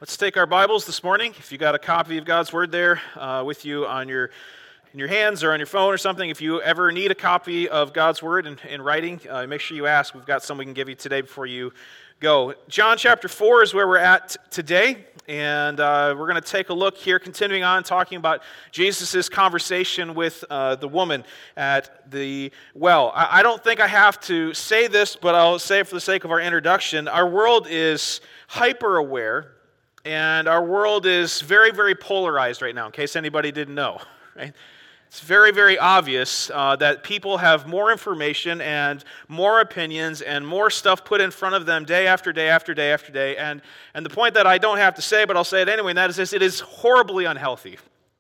Let's take our Bibles this morning. If you got a copy of God's Word there with you in your hands or on your phone or something, if you ever need a copy of God's Word in writing, make sure you ask. We've got some we can give you today before you go. John chapter 4 is where we're at today, and we're going to take a look here, continuing on talking about Jesus' conversation with the woman at the well. I don't think I have to say this, but I'll say it for the sake of our introduction. Our world is hyper-aware, and our world is very, very polarized right now, in case anybody didn't know, right? It's very, very obvious that people have more information and more opinions and more stuff put in front of them day after day after day after day. And the point that I don't have to say, but I'll say it anyway, and that is this: it is horribly unhealthy.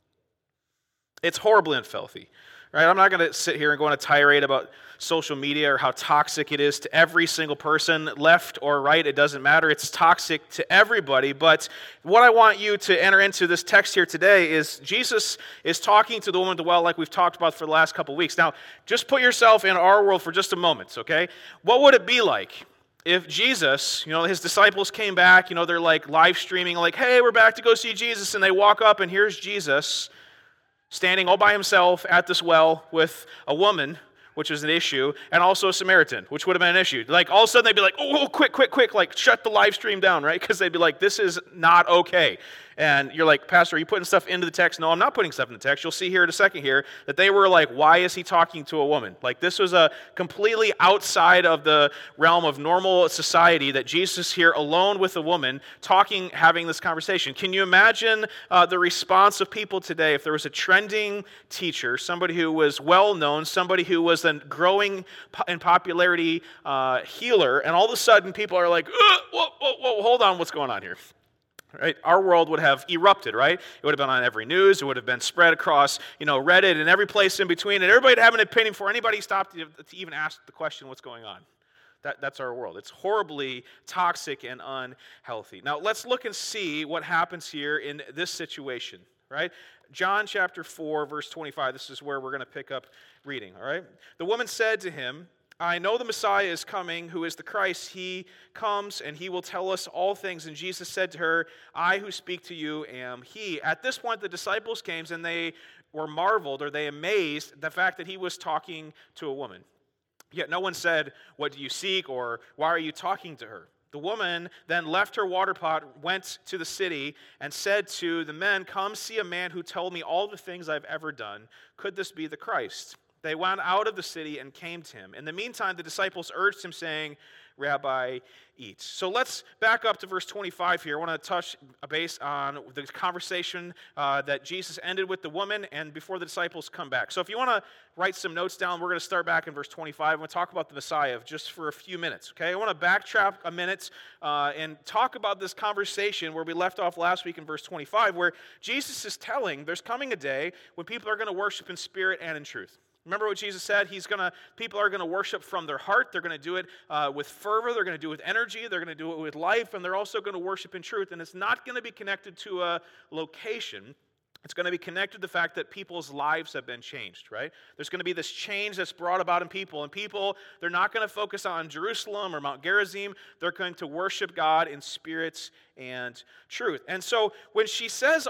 It's horribly unhealthy, right? I'm not going to sit here and go on a tirade about social media or how toxic it is to every single person, left or right, it doesn't matter. It's toxic to everybody. But what I want you to enter into this text here today is Jesus is talking to the woman at the well, like we've talked about for the last couple of weeks. Now, just put yourself in our world for just a moment, okay? What would it be like if Jesus, his disciples came back, they're like live streaming, like, hey, we're back to go see Jesus, and they walk up and here's Jesus standing all by himself at this well with a woman, which is an issue, and also a Samaritan, which would have been an issue. Like, all of a sudden, they'd be like, oh, quick, like, shut the live stream down, right? Because they'd be like, this is not okay. And you're like, Pastor, are you putting stuff into the text? No, I'm not putting stuff in the text. You'll see here in a second here that they were like, why is he talking to a woman? Like, this was a completely outside of the realm of normal society that Jesus here alone with a woman having this conversation. Can you imagine the response of people today if there was a trending teacher, somebody who was well-known, somebody who was a growing in popularity healer, and all of a sudden people are like, whoa, hold on, what's going on here? Right? Our world would have erupted, right? It would have been on every news. It would have been spread across, Reddit and every place in between. And everybody would have an opinion before anybody stopped to even ask the question, what's going on? That's our world. It's horribly toxic and unhealthy. Now, let's look and see what happens here in this situation, right? John chapter 4, verse 25. This is where we're going to pick up reading, all right? The woman said to him, I know the Messiah is coming, who is the Christ. He comes and he will tell us all things. And Jesus said to her, I who speak to you am he. At this point, the disciples came and they were marveled, or they amazed, the fact that he was talking to a woman. Yet no one said, what do you seek, or why are you talking to her? The woman then left her water pot, went to the city, and said to the men, come see a man who told me all the things I've ever done. Could this be the Christ? They went out of the city and came to him. In the meantime, the disciples urged him, saying, Rabbi, eat. So let's back up to verse 25 here. I want to touch base on the conversation that Jesus ended with the woman and before the disciples come back. So if you want to write some notes down, we're going to start back in verse 25. I'm going to talk about the Messiah just for a few minutes, okay? I want to backtrack a minute and talk about this conversation where we left off last week in verse 25, where Jesus is telling there's coming a day when people are going to worship in spirit and in truth. Remember what Jesus said? People are going to worship from their heart. They're going to do it with fervor. They're going to do it with energy. They're going to do it with life. And they're also going to worship in truth. And it's not going to be connected to a location. It's going to be connected to the fact that people's lives have been changed, right? There's going to be this change that's brought about in people. And people, they're not going to focus on Jerusalem or Mount Gerizim. They're going to worship God in spirit and truth. And so when Jesus says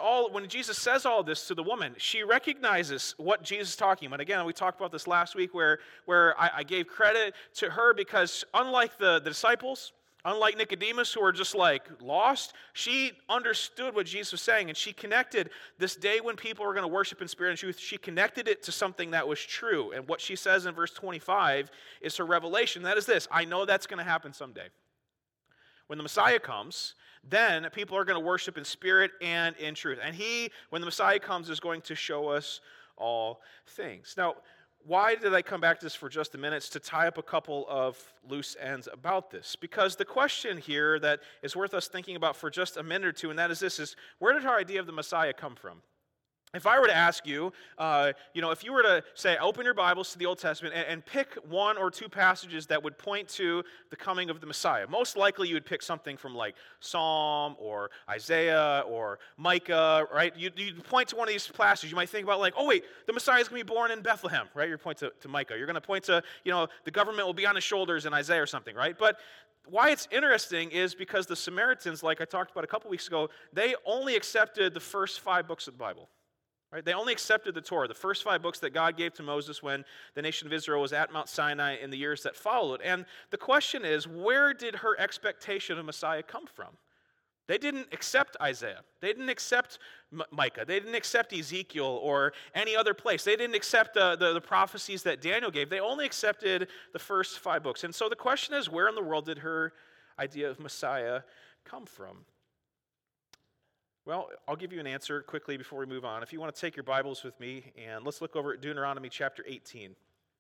all this to the woman, she recognizes what Jesus is talking about. Again, we talked about this last week where I gave credit to her because unlike the disciples, unlike Nicodemus, who are just like lost, she understood what Jesus was saying, and she connected this day when people were going to worship in spirit and truth. She connected it to something that was true. And what she says in verse 25 is her revelation. That is this: I know that's going to happen someday. When the Messiah comes, then people are going to worship in spirit and in truth. And when the Messiah comes, is going to show us all things. Now, why did I come back to this for just a minute? It's to tie up a couple of loose ends about this. Because the question here that is worth us thinking about for just a minute or two, and that is this, is where did our idea of the Messiah come from? If I were to ask you, if you were to say, open your Bibles to the Old Testament and pick one or two passages that would point to the coming of the Messiah, most likely you would pick something from like Psalm or Isaiah or Micah, right? You'd point to one of these passages. You might think about like, oh wait, the Messiah is going to be born in Bethlehem, right? You point to Micah. You're going to point to, the government will be on his shoulders in Isaiah or something, right? But why it's interesting is because the Samaritans, like I talked about a couple weeks ago, they only accepted the first 5 books of the Bible. Right? They only accepted the Torah, the first 5 books that God gave to Moses when the nation of Israel was at Mount Sinai in the years that followed. And the question is, where did her expectation of Messiah come from? They didn't accept Isaiah. They didn't accept Micah. They didn't accept Ezekiel or any other place. They didn't accept the prophecies that Daniel gave. They only accepted the first 5 books. And so the question is, where in the world did her idea of Messiah come from? Well, I'll give you an answer quickly before we move on. If you want to take your Bibles with me, and let's look over at Deuteronomy chapter 18.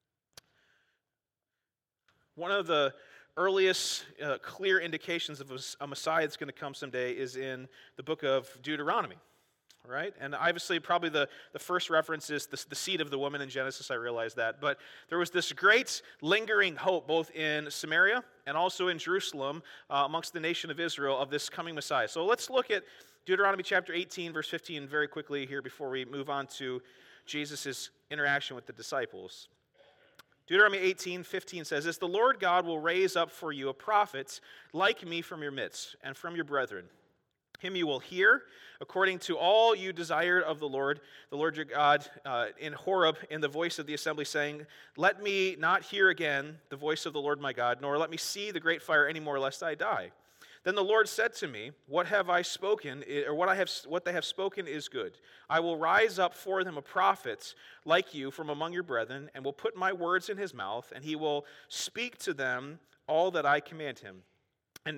One of the earliest clear indications of a Messiah that's going to come someday is in the book of Deuteronomy. Right? And obviously, probably the first reference is the seed of the woman in Genesis, I realize that. But there was this great lingering hope both in Samaria and also in Jerusalem amongst the nation of Israel of this coming Messiah. So let's look at Deuteronomy chapter 18, verse 15 very quickly here before we move on to Jesus' interaction with the disciples. Deuteronomy 18:15 says, "As the Lord God will raise up for you a prophet like me from your midst and from your brethren. Him you will hear, according to all you desired of the Lord your God, in Horeb, in the voice of the assembly, saying, Let me not hear again the voice of the Lord my God, nor let me see the great fire any more, lest I die. Then the Lord said to me, What have I spoken, or what they have spoken is good. I will rise up for them a prophet like you from among your brethren, and will put my words in his mouth, and he will speak to them all that I command him. And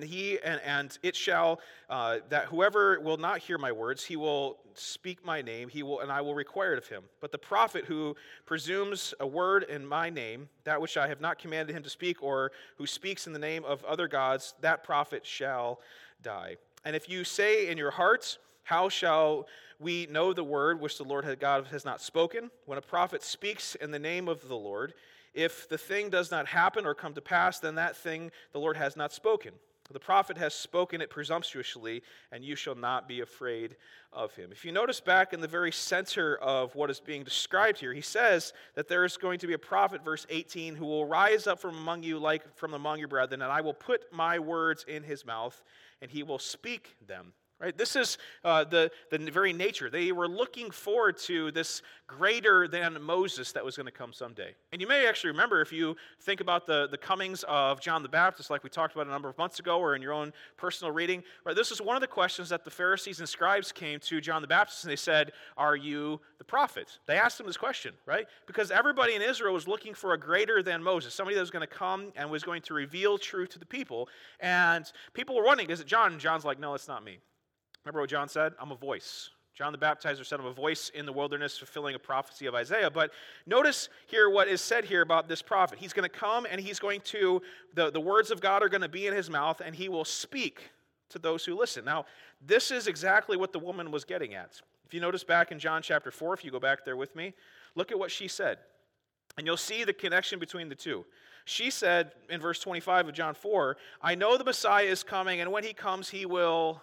it shall that whoever will not hear my words, he will speak my name, and I will require it of him. But the prophet who presumes a word in my name, that which I have not commanded him to speak, or who speaks in the name of other gods, that prophet shall die. And if you say in your hearts, how shall we know the word which the Lord God has not spoken? When a prophet speaks in the name of the Lord, if the thing does not happen or come to pass, then that thing the Lord has not spoken. The prophet has spoken it presumptuously, and you shall not be afraid of him." If you notice back in the very center of what is being described here, he says that there is going to be a prophet, verse 18, who will rise up from among you like from among your brethren, and I will put my words in his mouth, and he will speak them. Right? This is the very nature. They were looking forward to this greater than Moses that was going to come someday. And you may actually remember, if you think about the comings of John the Baptist, like we talked about a number of months ago, or in your own personal reading, right, this is one of the questions that the Pharisees and scribes came to John the Baptist, and they said, "Are you the prophet?" They asked him this question, right? Because everybody in Israel was looking for a greater than Moses, somebody that was going to come and was going to reveal truth to the people. And people were wondering, is it John? And John's like, no, it's not me. Remember what John said? I'm a voice. John the Baptizer said, I'm a voice in the wilderness fulfilling a prophecy of Isaiah. But notice here what is said here about this prophet. He's going to come and he's going to, the words of God are going to be in his mouth, and he will speak to those who listen. Now, this is exactly what the woman was getting at. If you notice back in John chapter 4, if you go back there with me, look at what she said. And you'll see the connection between the two. She said in verse 25 of John 4, I know the Messiah is coming, and when he comes, he will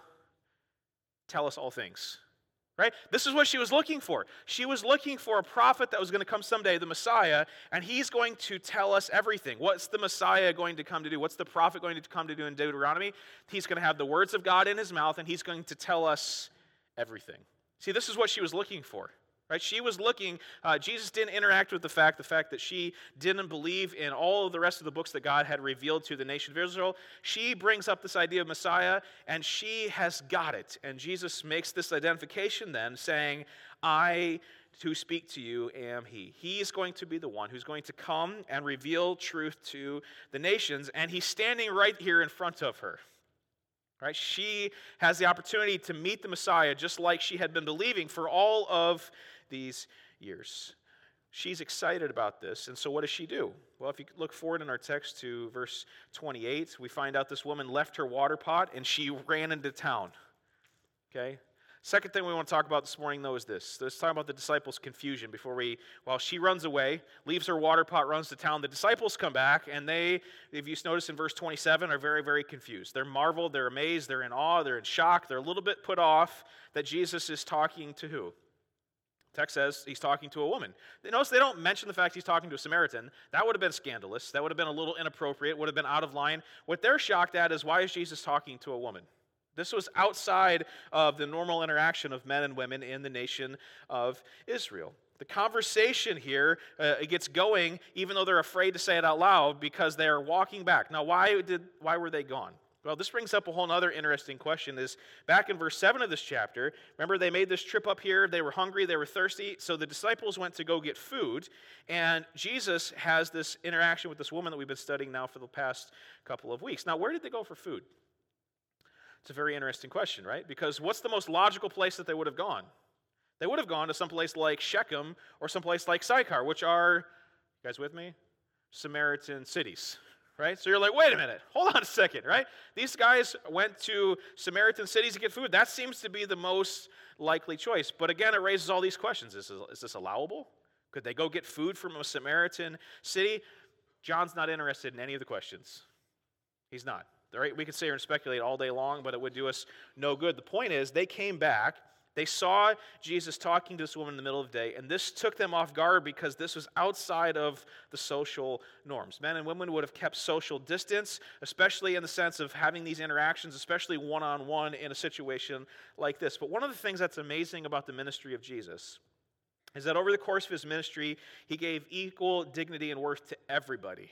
tell us all things. Right? This is what she was looking for. She was looking for a prophet that was going to come someday, the Messiah, and he's going to tell us everything. What's the Messiah going to come to do? What's the prophet going to come to do in Deuteronomy? He's going to have the words of God in his mouth, and he's going to tell us everything. See, this is what she was looking for. Right? She was looking, Jesus didn't interact with the fact that she didn't believe in all of the rest of the books that God had revealed to the nation of Israel. She brings up this idea of Messiah, and she has got it. And Jesus makes this identification then, saying, I who speak to you am he. He's going to be the one who's going to come and reveal truth to the nations, and he's standing right here in front of her. Right? She has the opportunity to meet the Messiah just like she had been believing for all of these years. She's excited about this, and so what does she do? Well, if you look forward in our text to verse 28, we find out this woman left her water pot and she ran into town. Okay? Second thing we want to talk about this morning, though, is this. Let's talk about the disciples' confusion while she runs away, leaves her water pot, runs to town. The disciples come back, and they, if you notice in verse 27, are very, very confused. They're marveled, they're amazed, they're in awe, they're in shock, they're a little bit put off that Jesus is talking to who? The text says he's talking to a woman. Notice they don't mention the fact he's talking to a Samaritan. That would have been scandalous. That would have been a little inappropriate, would have been out of line. What they're shocked at is, why is Jesus talking to a woman? This was outside of the normal interaction of men and women in the nation of Israel. The conversation here it gets going, even though they're afraid to say it out loud, because they are walking back. Now, why were they gone? Well, this brings up a whole other interesting question. Is back in verse 7 of this chapter, remember they made this trip up here, they were hungry, they were thirsty, so the disciples went to go get food, and Jesus has this interaction with this woman that we've been studying now for the past couple of weeks. Now, where did they go for food? It's a very interesting question, right? Because what's the most logical place that they would have gone? They would have gone to someplace like Shechem or someplace like Sychar, which are, you guys with me? Samaritan cities, right? So you're like, wait a minute, hold on a second, right? These guys went to Samaritan cities to get food. That seems to be the most likely choice. But again, it raises all these questions. Is this allowable? Could they go get food from a Samaritan city? John's not interested in any of the questions. He's not. Right? We could sit here and speculate all day long, but it would do us no good. The point is, they came back, they saw Jesus talking to this woman in the middle of the day, and this took them off guard because this was outside of the social norms. Men and women would have kept social distance, especially in the sense of having these interactions, especially one-on-one in a situation like this. But one of the things that's amazing about the ministry of Jesus is that over the course of his ministry, he gave equal dignity and worth to everybody.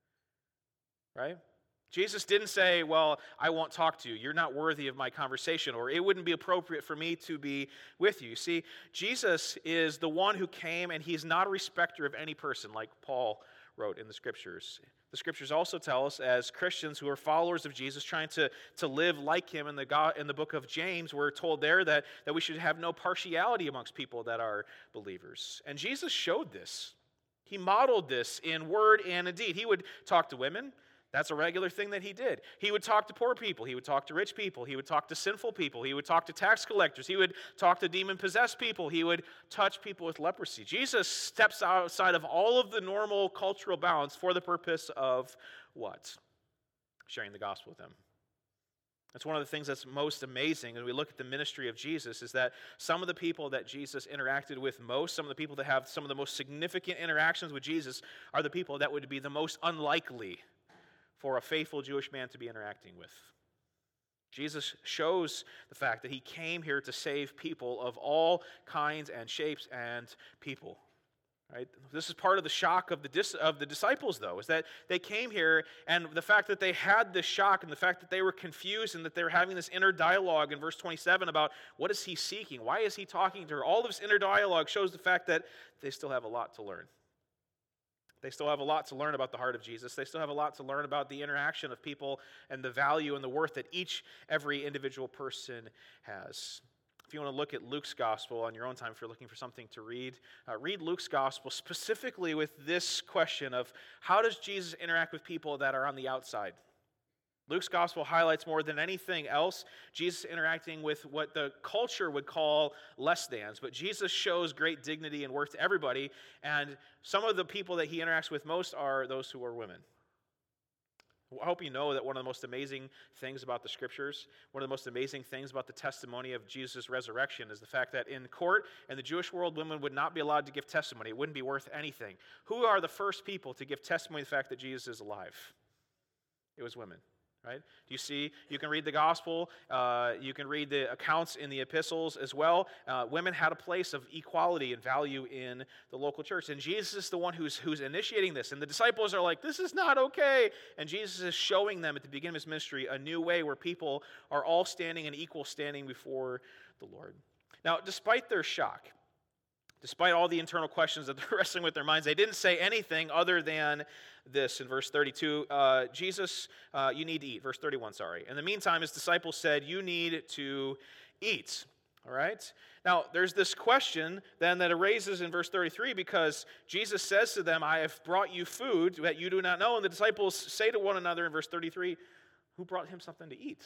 Right? Jesus didn't say, well, I won't talk to you. You're not worthy of my conversation, or it wouldn't be appropriate for me to be with you. See, Jesus is the one who came, and he's not a respecter of any person, like Paul wrote in the Scriptures. The Scriptures also tell us, as Christians who are followers of Jesus, trying to live like him in the book of James, we're told there that we should have no partiality amongst people that are believers. And Jesus showed this. He modeled this in word and in deed. He would talk to women. That's a regular thing that he did. He would talk to poor people. He would talk to rich people. He would talk to sinful people. He would talk to tax collectors. He would talk to demon-possessed people. He would touch people with leprosy. Jesus steps outside of all of the normal cultural bounds for the purpose of what? Sharing the gospel with them. That's one of the things that's most amazing when we look at the ministry of Jesus, is that some of the people that Jesus interacted with most, some of the people that have some of the most significant interactions with Jesus, are the people that would be the most unlikely for a faithful Jewish man to be interacting with. Jesus shows the fact that he came here to save people of all kinds and shapes and people. Right? This is part of the shock of the disciples, though, is that they came here, and the fact that they had this shock and the fact that they were confused and that they were having this inner dialogue in verse 27 about what is he seeking? Why is he talking to her? All of this inner dialogue shows the fact that they still have a lot to learn. They still have a lot to learn about the heart of Jesus. They still have a lot to learn about the interaction of people and the value and the worth that every individual person has. If you want to look at Luke's gospel on your own time, if you're looking for something to read, read Luke's gospel specifically with this question of how does Jesus interact with people that are on the outside? Luke's gospel highlights more than anything else Jesus interacting with what the culture would call less thans, but Jesus shows great dignity and worth to everybody, and some of the people that he interacts with most are those who are women. I hope you know that one of the most amazing things about the Scriptures, one of the most amazing things about the testimony of Jesus' resurrection is the fact that in court, in the Jewish world, women would not be allowed to give testimony. It wouldn't be worth anything. Who are the first people to give testimony to the fact that Jesus is alive? It was women. Right? Do you see? You can read the gospel. You can read the accounts in the epistles as well. Women had a place of equality and value in the local church. And Jesus is the one who's initiating this. And the disciples are like, this is not okay. And Jesus is showing them at the beginning of his ministry a new way where people are all standing in equal standing before the Lord. Now, despite their shock, despite all the internal questions that they're wrestling with their minds, they didn't say anything other than this in verse 32. Jesus, you need to eat. Verse 31, sorry. In the meantime, his disciples said, you need to eat. All right? Now, there's this question then that arises in verse 33 because Jesus says to them, I have brought you food that you do not know. And the disciples say to one another in verse 33, who brought him something to eat?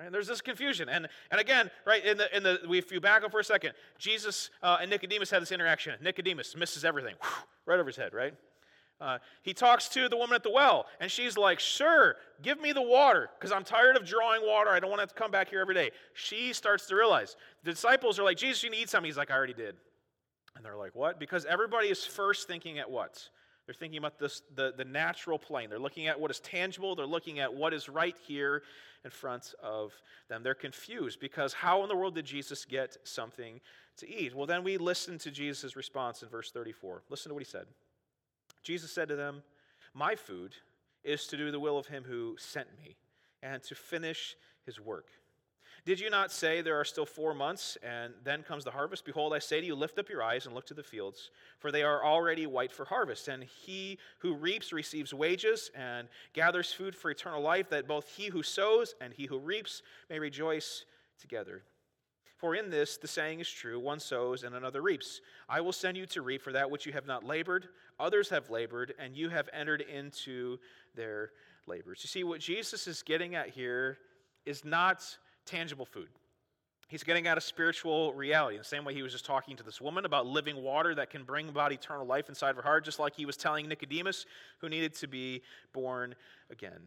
Right? And there's this confusion. And again, right, if you back up for a second, Jesus and Nicodemus had this interaction. Nicodemus misses everything, right over his head, right? He talks to the woman at the well, and she's like, sure, give me the water, because I'm tired of drawing water. I don't want to have to come back here every day. She starts to realize. The disciples are like, Jesus, you need something. He's like, I already did. And they're like, what? Because everybody is first thinking at what? They're thinking about the natural plane. They're looking at what is tangible. They're looking at what is right here in front of them. They're confused because how in the world did Jesus get something to eat? Well, then we listen to Jesus' response in verse 34. Listen to what he said. Jesus said to them, my food is to do the will of him who sent me and to finish his work. Did you not say there are still 4 months, and then comes the harvest? Behold, I say to you, lift up your eyes and look to the fields, for they are already white for harvest. And he who reaps receives wages and gathers food for eternal life, that both he who sows and he who reaps may rejoice together. For in this the saying is true, one sows and another reaps. I will send you to reap for that which you have not labored. Others have labored, and you have entered into their labors. You see, what Jesus is getting at here is not tangible food. He's getting at a spiritual reality. In the same way he was just talking to this woman about living water that can bring about eternal life inside of her heart, just like he was telling Nicodemus who needed to be born again.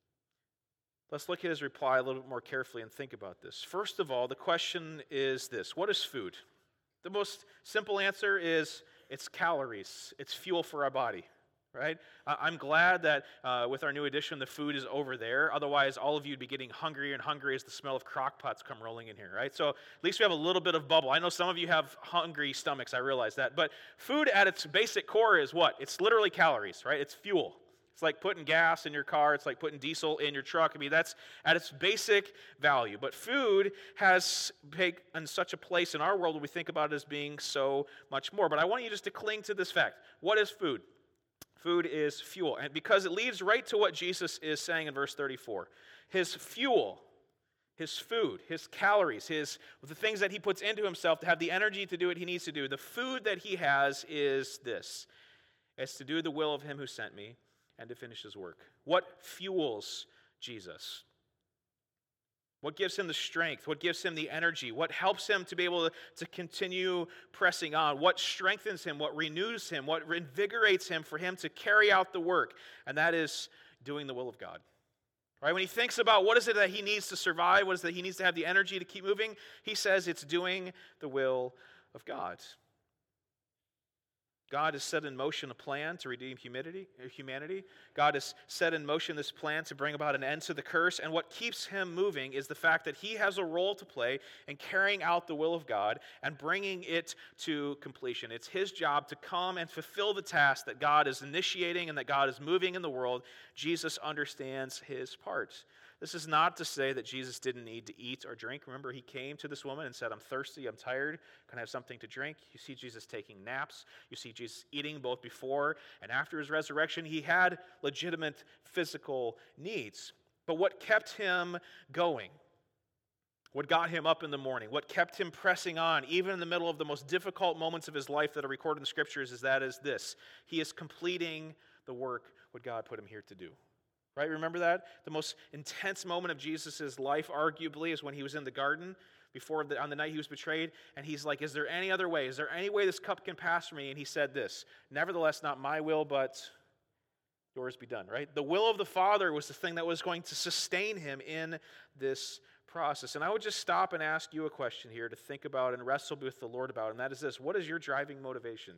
Let's look at his reply a little bit more carefully and think about this. First of all, the question is this: what is food? The most simple answer is it's calories. It's fuel for our body. Right? I'm glad that with our new edition, the food is over there. Otherwise, all of you would be getting hungrier and hungrier as the smell of crock pots come rolling in here, right? So at least we have a little bit of bubble. I know some of you have hungry stomachs, I realize that. But food at its basic core is what? It's literally calories, right? It's fuel. It's like putting gas in your car. It's like putting diesel in your truck. I mean, that's at its basic value. But food has taken such a place in our world when we think about it as being so much more. But I want you just to cling to this fact. What is food? Food is fuel. And because it leads right to what Jesus is saying in verse 34. His fuel, his food, his calories, the things that he puts into himself to have the energy to do what he needs to do. The food that he has is this. It's to do the will of him who sent me and to finish his work. What fuels Jesus? What gives him the strength? What gives him the energy? What helps him to be able to continue pressing on? What strengthens him? What renews him? What invigorates him for him to carry out the work? And that is doing the will of God. Right? When he thinks about what is it that he needs to survive, what is it that he needs to have the energy to keep moving, he says it's doing the will of God. God has set in motion a plan to redeem humanity. God has set in motion this plan to bring about an end to the curse. And what keeps him moving is the fact that he has a role to play in carrying out the will of God and bringing it to completion. It's his job to come and fulfill the task that God is initiating and that God is moving in the world. Jesus understands his part. This is not to say that Jesus didn't need to eat or drink. Remember, he came to this woman and said, I'm thirsty, I'm tired, can I have something to drink? You see Jesus taking naps. You see Jesus eating both before and after his resurrection. He had legitimate physical needs. But what kept him going? What got him up in the morning? What kept him pressing on, even in the middle of the most difficult moments of his life that are recorded in the Scriptures, is this. He is completing the work what God put him here to do. Right? Remember that? The most intense moment of Jesus' life, arguably, is when he was in the garden on the night he was betrayed. And he's like, is there any other way? Is there any way this cup can pass from me? And he said this, nevertheless, not my will, but yours be done. Right? The will of the Father was the thing that was going to sustain him in this process. And I would just stop and ask you a question here to think about and wrestle with the Lord about. And that is this. What is your driving motivation?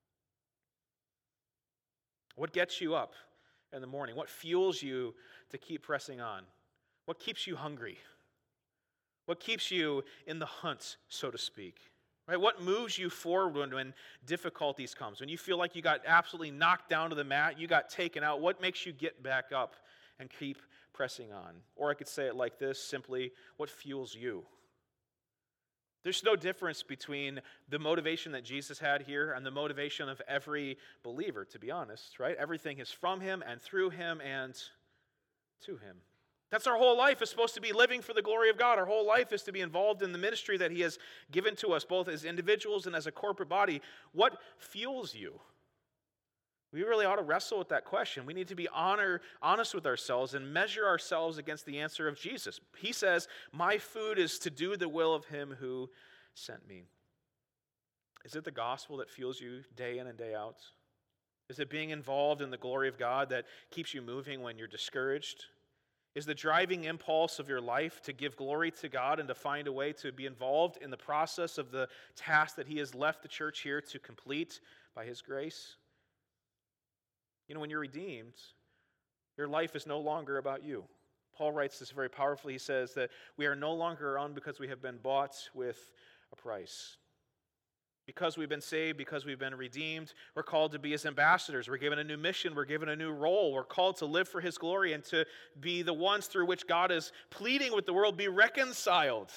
What gets you up in the morning? What fuels you to keep pressing on? What keeps you hungry? What keeps you in the hunt, so to speak? Right? What moves you forward when difficulties comes? When you feel like you got absolutely knocked down to the mat, you got taken out, what makes you get back up and keep pressing on? Or I could say it like this, simply, what fuels you? There's no difference between the motivation that Jesus had here and the motivation of every believer, to be honest, right? Everything is from him and through him and to him. That's our whole life is supposed to be living for the glory of God. Our whole life is to be involved in the ministry that he has given to us, both as individuals and as a corporate body. What fuels you? We really ought to wrestle with that question. We need to be honest with ourselves and measure ourselves against the answer of Jesus. He says, "My food is to do the will of him who sent me." Is it the gospel that fuels you day in and day out? Is it being involved in the glory of God that keeps you moving when you're discouraged? Is the driving impulse of your life to give glory to God and to find a way to be involved in the process of the task that he has left the church here to complete by his grace? When you're redeemed, your life is no longer about you. Paul writes this very powerfully. He says that we are no longer our own because we have been bought with a price. Because we've been saved, because we've been redeemed, we're called to be his ambassadors. We're given a new mission. We're given a new role. We're called to live for his glory and to be the ones through which God is pleading with the world, be reconciled.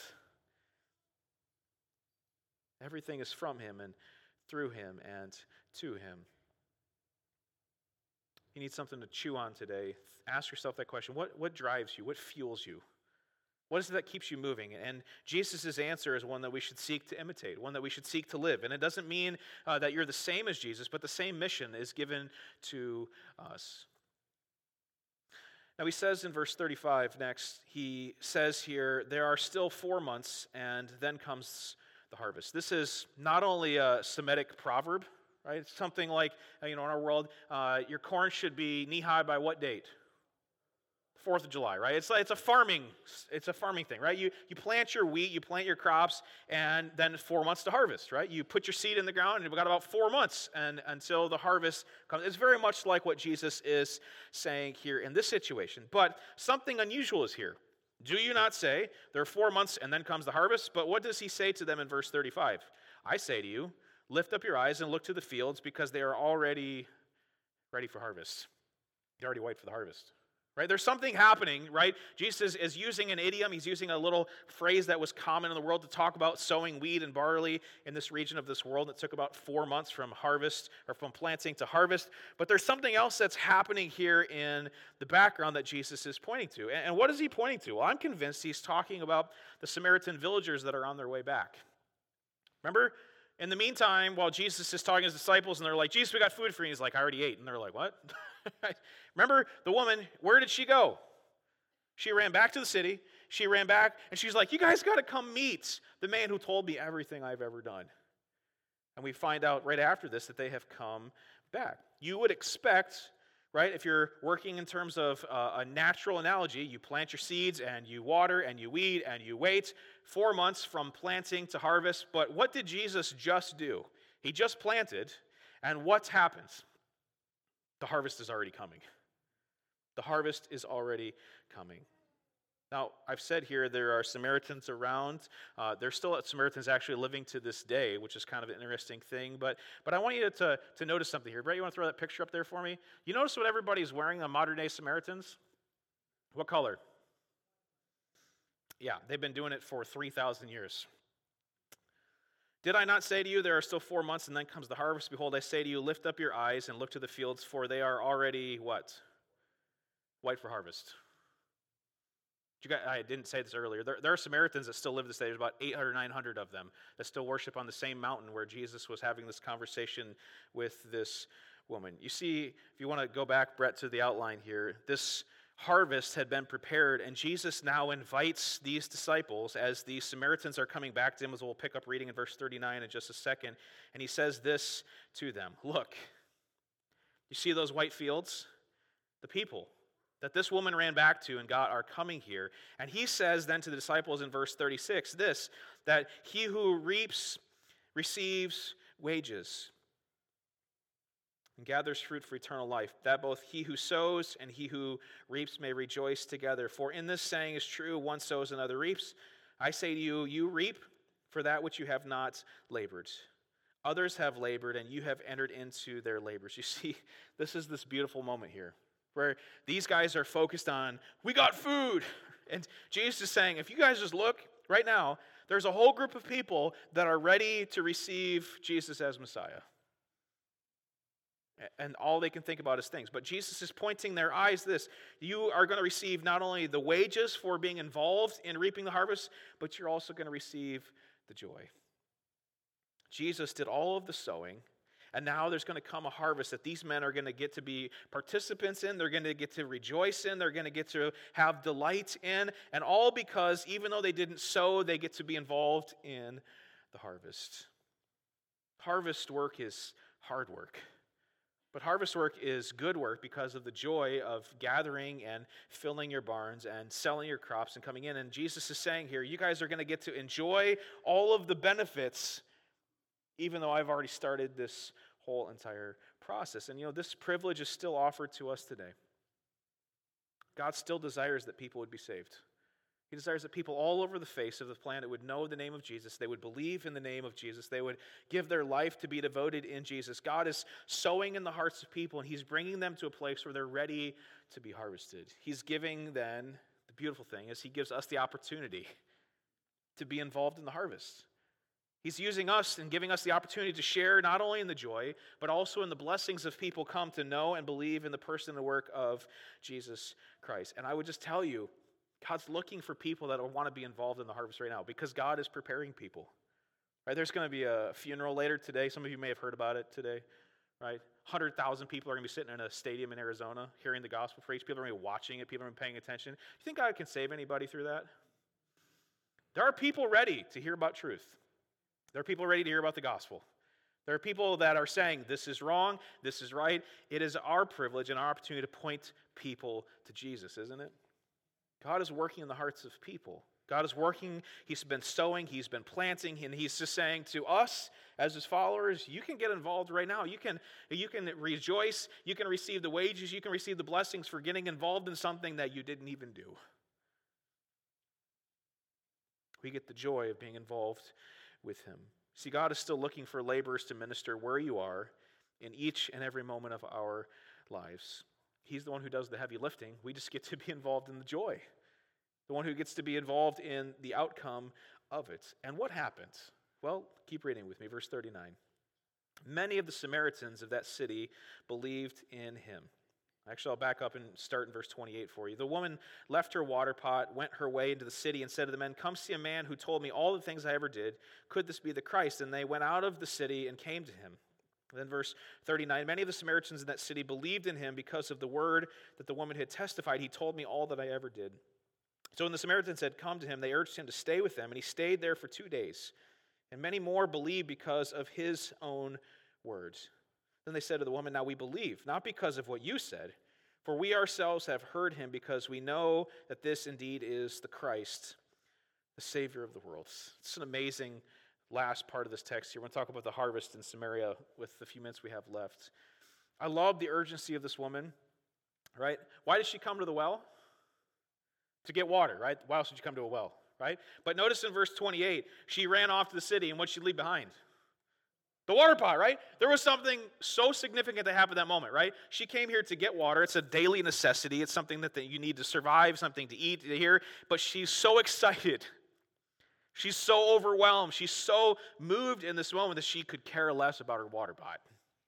Everything is from him and through him and to him. You need something to chew on today. Ask yourself that question. What drives you? What fuels you? What is it that keeps you moving? And Jesus' answer is one that we should seek to imitate, one that we should seek to live. And it doesn't mean that you're the same as Jesus, but the same mission is given to us. Now he says in verse 35 next, he says here, there are still 4 months and then comes the harvest. This is not only a Semitic proverb, right? It's something like, in our world, your corn should be knee-high by what date? 4th of July, right? It's a farming thing, right? You plant your wheat, you plant your crops, and then 4 months to harvest, right? You put your seed in the ground, and you've got about 4 months until the harvest comes. It's very much like what Jesus is saying here in this situation. But something unusual is here. Do you not say, there are 4 months and then comes the harvest? But what does he say to them in verse 35? I say to you, lift up your eyes and look to the fields because they are already ready for harvest. They're already white for the harvest. Right? There's something happening, right? Jesus is using an idiom. He's using a little phrase that was common in the world to talk about sowing wheat and barley in this region of this world. It took about 4 months from harvest or from planting to harvest. But there's something else that's happening here in the background that Jesus is pointing to. And what is he pointing to? Well, I'm convinced he's talking about the Samaritan villagers that are on their way back. Remember? In the meantime, while Jesus is talking to his disciples and they're like, Jesus, we got food for you. And he's like, I already ate. And they're like, what? Remember the woman, where did she go? She ran back to the city. She ran back and she's like, you guys got to come meet the man who told me everything I've ever done. And we find out right after this that they have come back. You would expect, right, if you're working in terms of a natural analogy, you plant your seeds and you water and you weed and you wait 4 months from planting to harvest. But what did Jesus just do? He just planted, and what happens? The harvest is already coming. The harvest is already coming. Now, I've said here there are Samaritans around. There's still Samaritans actually living to this day, which is kind of an interesting thing. But I want you to notice something here. Brett, you want to throw that picture up there for me? You notice what everybody's wearing, the modern-day Samaritans? What color? Yeah, they've been doing it for 3,000 years. Did I not say to you, there are still 4 months and then comes the harvest? Behold, I say to you, lift up your eyes and look to the fields, for they are already what? White for harvest. I didn't say this earlier. There are Samaritans that still live this day. There's about 800, 900 of them that still worship on the same mountain where Jesus was having this conversation with this woman. You see, if you want to go back, Brett, to the outline here, this harvest had been prepared, and Jesus now invites these disciples as the Samaritans are coming back to him, as we'll pick up reading in verse 39 in just a second, and he says this to them. Look, you see those white fields? The people that this woman ran back to and got are coming here. And he says then to the disciples in verse 36 this, that he who reaps receives wages and gathers fruit for eternal life, that both he who sows and he who reaps may rejoice together. For in this saying is true, one sows, another reaps. I say to you, you reap for that which you have not labored. Others have labored, and you have entered into their labors. You see, this is this beautiful moment here, where these guys are focused on, we got food. And Jesus is saying, if you guys just look right now, there's a whole group of people that are ready to receive Jesus as Messiah. And all they can think about is things. But Jesus is pointing their eyes this. You are going to receive not only the wages for being involved in reaping the harvest, but you're also going to receive the joy. Jesus did all of the sowing, And now there's going to come a harvest that these men are going to get to be participants in. They're going to get to rejoice in. They're going to get to have delight in. And all because, even though they didn't sow, they get to be involved in the harvest. Harvest work is hard work. But harvest work is good work because of the joy of gathering and filling your barns and selling your crops and coming in. And Jesus is saying here, you guys are going to get to enjoy all of the benefits, even though I've already started this whole entire process. And this privilege is still offered to us today. God still desires that people would be saved. He desires that people all over the face of the planet would know the name of Jesus. They would believe in the name of Jesus. They would give their life to be devoted in Jesus. God is sowing in the hearts of people, and he's bringing them to a place where they're ready to be harvested. He's giving then, the beautiful thing is he gives us the opportunity to be involved in the harvest. He's using us and giving us the opportunity to share not only in the joy, but also in the blessings of people come to know and believe in the person and the work of Jesus Christ. And I would just tell you, God's looking for people that want to be involved in the harvest right now because God is preparing people. Right? There's going to be a funeral later today. Some of you may have heard about it today. Right? 100,000 people are going to be sitting in a stadium in Arizona hearing the gospel preached. People are going to be watching it. People are going to be paying attention. Do you think God can save anybody through that? There are people ready to hear about truth. There are people ready to hear about the gospel. There are people that are saying, this is wrong, this is right. It is our privilege and our opportunity to point people to Jesus, isn't it? God is working in the hearts of people. God is working, he's been sowing, he's been planting, and he's just saying to us as his followers, you can get involved right now. You can rejoice, you can receive the wages, you can receive the blessings for getting involved in something that you didn't even do. We get the joy of being involved with him. See, God is still looking for laborers to minister where you are in each and every moment of our lives. He's the one who does the heavy lifting. We just get to be involved in the joy. The one who gets to be involved in the outcome of it. And what happens? Well, keep reading with me, verse 39. Many of the Samaritans of that city believed in him. Actually, I'll back up and start in verse 28 for you. The woman left her water pot, went her way into the city, and said to the men, come see a man who told me all the things I ever did. Could this be the Christ? And they went out of the city and came to him. Then verse 39, many of the Samaritans in that city believed in him because of the word that the woman had testified. He told me all that I ever did. So when the Samaritans had come to him, they urged him to stay with them, and he stayed there for 2 days. And many more believed because of his own words. Then they said to the woman, now we believe, not because of what you said, for we ourselves have heard him because we know that this indeed is the Christ, the Savior of the world. It's an amazing last part of this text here. We're going to talk about the harvest in Samaria with the few minutes we have left. I love the urgency of this woman, right? Why did she come to the well? To get water, right? Why else would you come to a well, right? But notice in verse 28, she ran off to the city, and what did she leave behind? The water pot, right? There was something so significant that happened that moment, right? She came here to get water. It's a daily necessity. It's something that you need to survive, something to eat, to hear. But she's so excited. She's so overwhelmed. She's so moved in this moment that she could care less about her water pot.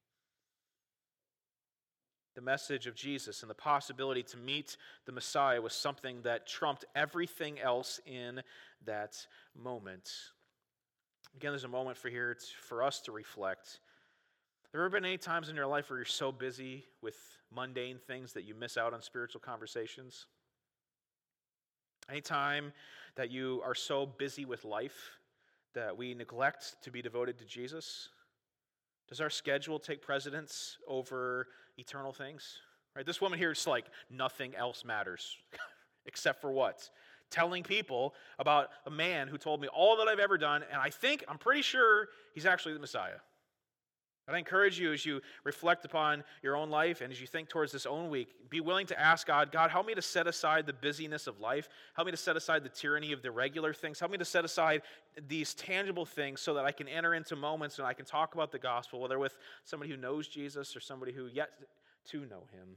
The message of Jesus and the possibility to meet the Messiah was something that trumped everything else in that moment. Again, there's a moment for us to reflect. Have there ever been any times in your life where you're so busy with mundane things that you miss out on spiritual conversations? Any time that you are so busy with life that we neglect to be devoted to Jesus? Does our schedule take precedence over eternal things? Right? This woman here is like nothing else matters except for what? Telling people about a man who told me all that I've ever done, and I'm pretty sure he's actually the Messiah. And I encourage you as you reflect upon your own life and as you think towards this own week, be willing to ask God, help me to set aside the busyness of life. Help me to set aside the tyranny of the regular things. Help me to set aside these tangible things so that I can enter into moments and I can talk about the gospel, whether with somebody who knows Jesus or somebody who yet to know him.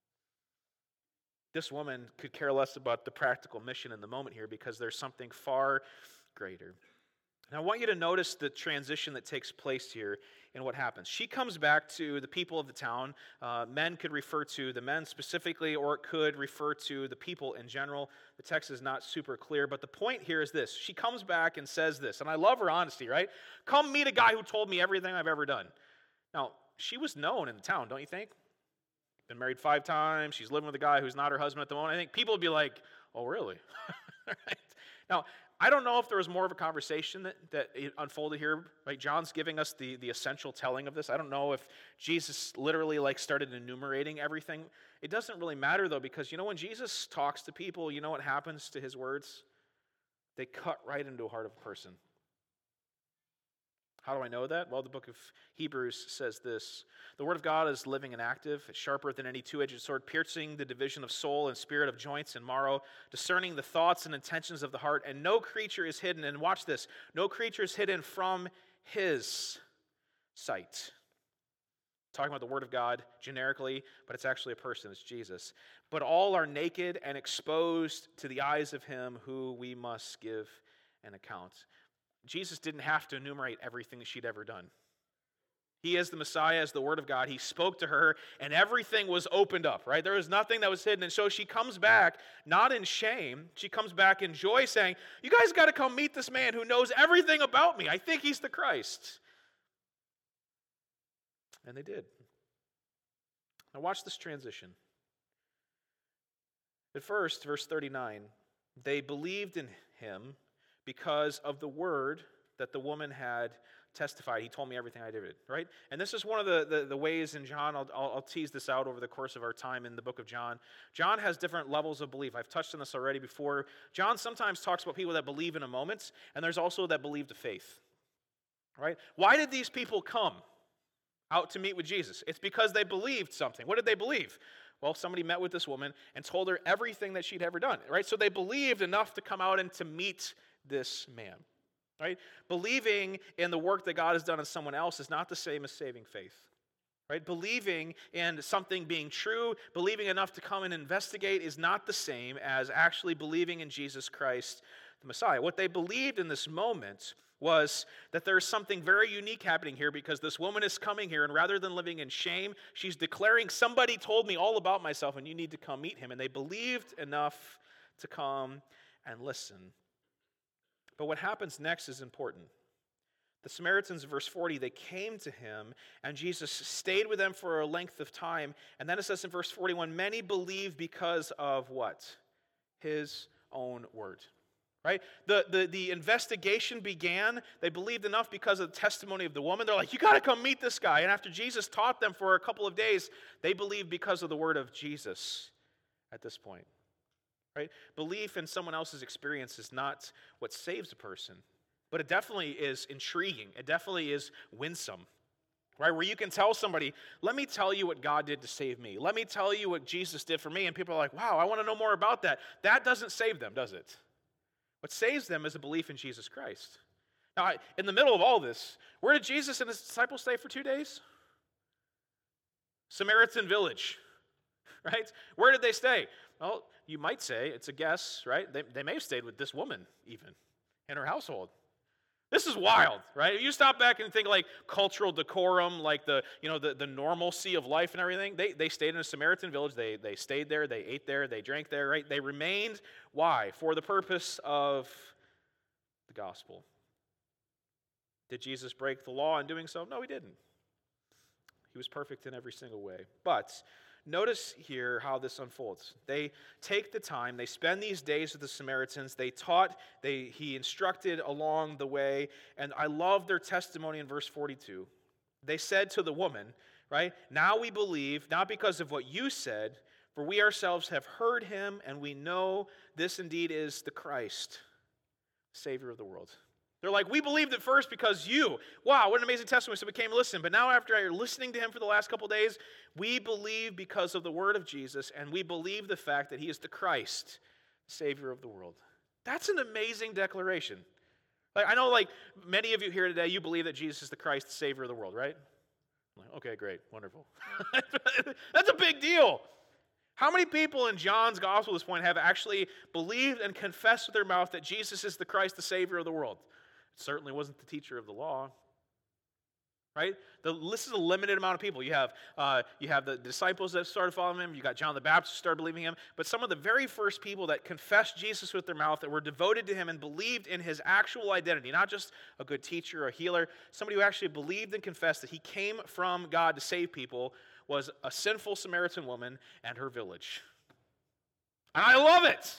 This woman could care less about the practical mission in the moment here because there's something far greater. And I want you to notice the transition that takes place here in what happens. She comes back to the people of the town. Men could refer to the men specifically, or it could refer to the people in general. The text is not super clear, but the point here is this. She comes back and says this, and I love her honesty, right? Come meet a guy who told me everything I've ever done. Now, she was known in the town, don't you think? Been married 5 times. She's living with a guy who's not her husband at the moment. I think people would be like, oh, really? Right? Now, I don't know if there was more of a conversation that unfolded here. Right? John's giving us the essential telling of this. I don't know if Jesus literally started enumerating everything. It doesn't really matter, though, because when Jesus talks to people, you know what happens to his words? They cut right into the heart of a person. How do I know that? Well, the book of Hebrews says this: the word of God is living and active. It's sharper than any two-edged sword, piercing the division of soul and spirit, of joints and marrow, discerning the thoughts and intentions of the heart. And no creature is hidden, and watch this, no creature is hidden from his sight. Talking about the word of God generically, but it's actually a person, it's Jesus. But all are naked and exposed to the eyes of him who we must give an account. Jesus didn't have to enumerate everything that she'd ever done. He is the Messiah, as the Word of God. He spoke to her, and everything was opened up, right? There was nothing that was hidden. And so she comes back, not in shame. She comes back in joy, saying, you guys got to come meet this man who knows everything about me. I think he's the Christ. And they did. Now watch this transition. At first, verse 39, they believed in him because of the word that the woman had testified. He told me everything I did, right? And this is one of the ways in John, I'll tease this out over the course of our time in the book of John. John has different levels of belief. I've touched on this already before. John sometimes talks about people that believe in a moment, and there's also that believe to faith, right? Why did these people come out to meet with Jesus? It's because they believed something. What did they believe? Well, somebody met with this woman and told her everything that she'd ever done, right? So they believed enough to come out and to meet this man, right? Believing in the work that God has done in someone else is not the same as saving faith, right? Believing in something being true, believing enough to come and investigate is not the same as actually believing in Jesus Christ, the Messiah. What they believed in this moment was that there's something very unique happening here, because this woman is coming here, and rather than living in shame, she's declaring, somebody told me all about myself and you need to come meet him. And they believed enough to come and listen. But what happens next is important. The Samaritans, verse 40, they came to him, and Jesus stayed with them for a length of time. And then it says in verse 41, many believed because of what? His own word. Right? The investigation began. They believed enough because of the testimony of the woman. They're like, you got to come meet this guy. And after Jesus taught them for a couple of days, they believed because of the word of Jesus at this point. Right? Belief in someone else's experience is not what saves a person, but it definitely is intriguing. It definitely is winsome. Right? Where you can tell somebody, let me tell you what God did to save me. Let me tell you what Jesus did for me. And people are like, wow, I want to know more about that. That doesn't save them, does it? What saves them is a belief in Jesus Christ. Now, in the middle of all this, where did Jesus and his disciples stay for 2 days? Samaritan village, right? Where did they stay? Well, you might say, it's a guess, right? They may have stayed with this woman, even, in her household. This is wild, right? If you stop back and think like cultural decorum, like the normalcy of life and everything, they stayed in a Samaritan village. They stayed there, they ate there, they drank there, right? They remained. Why? For the purpose of the gospel. Did Jesus break the law in doing so? No, he didn't. He was perfect in every single way. But notice here how this unfolds. They take the time, they spend these days with the Samaritans, they taught, he instructed along the way, and I love their testimony in verse 42. They said to the woman, right, now we believe, not because of what you said, for we ourselves have heard him, and we know this indeed is the Christ, Savior of the world. They're like, we believed at first because you. Wow, what an amazing testimony. So we came to listen. But now after listening to him for the last couple of days, we believe because of the word of Jesus, and we believe the fact that he is the Christ, Savior of the world. That's an amazing declaration. I know many of you here today, you believe that Jesus is the Christ, the Savior of the world, right? I'm like, okay, great, wonderful. That's a big deal. How many people in John's gospel at this point have actually believed and confessed with their mouth that Jesus is the Christ, the Savior of the world? It certainly wasn't the teacher of the law. right? This is a limited amount of people. You have the disciples that started following him. You got John the Baptist who started believing him. But some of the very first people that confessed Jesus with their mouth, that were devoted to him and believed in his actual identity, not just a good teacher or a healer, somebody who actually believed and confessed that he came from God to save people, was a sinful Samaritan woman and her village. And I love it.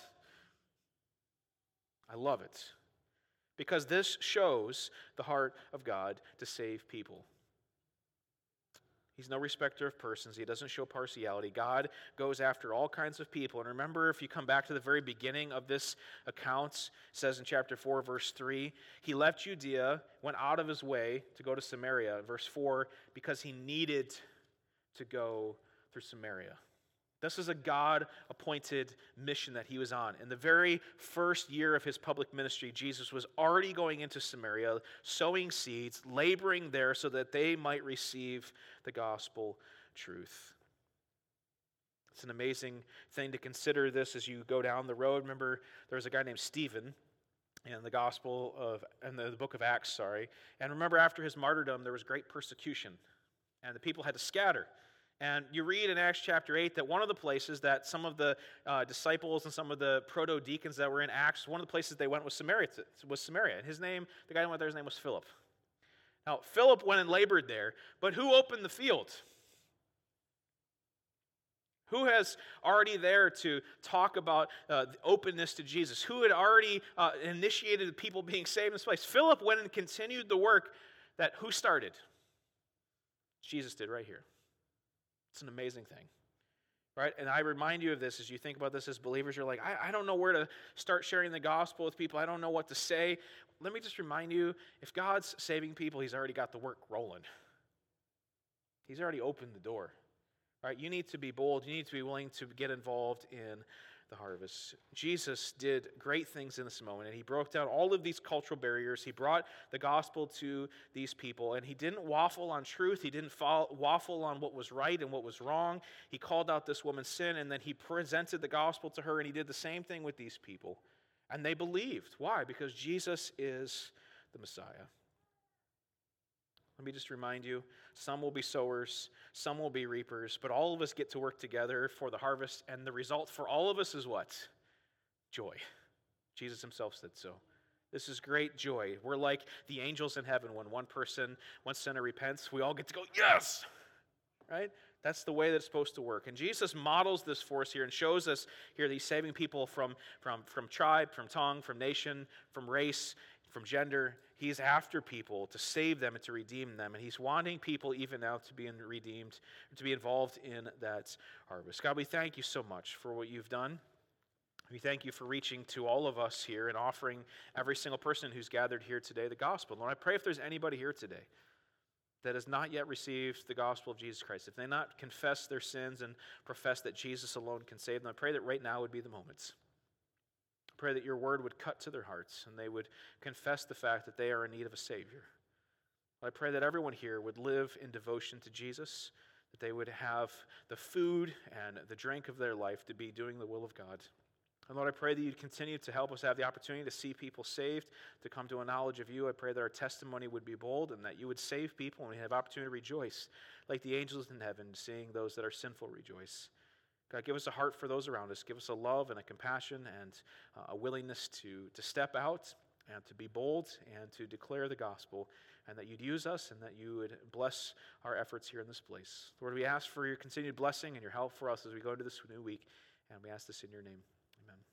I love it. Because this shows the heart of God to save people. He's no respecter of persons. He doesn't show partiality. God goes after all kinds of people. And remember, if you come back to the very beginning of this account, it says in chapter 4, verse 3, he left Judea, went out of his way to go to Samaria, verse 4, because he needed to go through Samaria. This is a God-appointed mission that he was on. In the very first year of his public ministry, Jesus was already going into Samaria, sowing seeds, laboring there so that they might receive the gospel truth. It's an amazing thing to consider this as you go down the road. Remember, there was a guy named Stephen in the book of Acts, And remember, after his martyrdom, there was great persecution, and the people had to scatter. And you read in Acts chapter 8 that one of the places that some of the disciples and some of the proto-deacons that were in Acts, one of the places they went was Samaria. And his name, the guy who went there, his name was Philip. Now, Philip went and labored there, but who opened the field? Who has already there to talk about the openness to Jesus? Who had already initiated the people being saved in this place? Philip went and continued the work that who started? Jesus did right here. It's an amazing thing, right? And I remind you of this as you think about this as believers. You're like, I don't know where to start sharing the gospel with people. I don't know what to say. Let me just remind you, if God's saving people, he's already got the work rolling. He's already opened the door, right? You need to be bold. You need to be willing to get involved in the harvest. Jesus did great things in this moment, and he broke down all of these cultural barriers. He brought the gospel to these people, and he didn't waffle on truth. He didn't waffle on what was right and what was wrong. He called out this woman's sin, and then he presented the gospel to her, and he did the same thing with these people. And they believed. Why? Because Jesus is the Messiah. Let me just remind you, some will be sowers, some will be reapers, but all of us get to work together for the harvest, and the result for all of us is what? Joy. Jesus himself said so. This is great joy. We're like the angels in heaven when one sinner repents, we all get to go, yes! Right? That's the way that it's supposed to work. And Jesus models this for us here and shows us here that he's saving people from tribe, from tongue, from nation, from race, from gender. He's after people to save them and to redeem them. And he's wanting people even now to be redeemed, to be involved in that harvest. God, we thank you so much for what you've done. We thank you for reaching to all of us here and offering every single person who's gathered here today the gospel. Lord, I pray if there's anybody here today that has not yet received the gospel of Jesus Christ, if they not confess their sins and profess that Jesus alone can save them, I pray that right now would be the moments. I pray that your word would cut to their hearts and they would confess the fact that they are in need of a Savior. I pray that everyone here would live in devotion to Jesus, that they would have the food and the drink of their life to be doing the will of God. And Lord, I pray that you'd continue to help us have the opportunity to see people saved, to come to a knowledge of you. I pray that our testimony would be bold and that you would save people and we have opportunity to rejoice like the angels in heaven, seeing those that are sinful rejoice. God, give us a heart for those around us. Give us a love and a compassion and a willingness to step out and to be bold and to declare the gospel, and that you'd use us and that you would bless our efforts here in this place. Lord, we ask for your continued blessing and your help for us as we go into this new week, and we ask this in your name. Amen.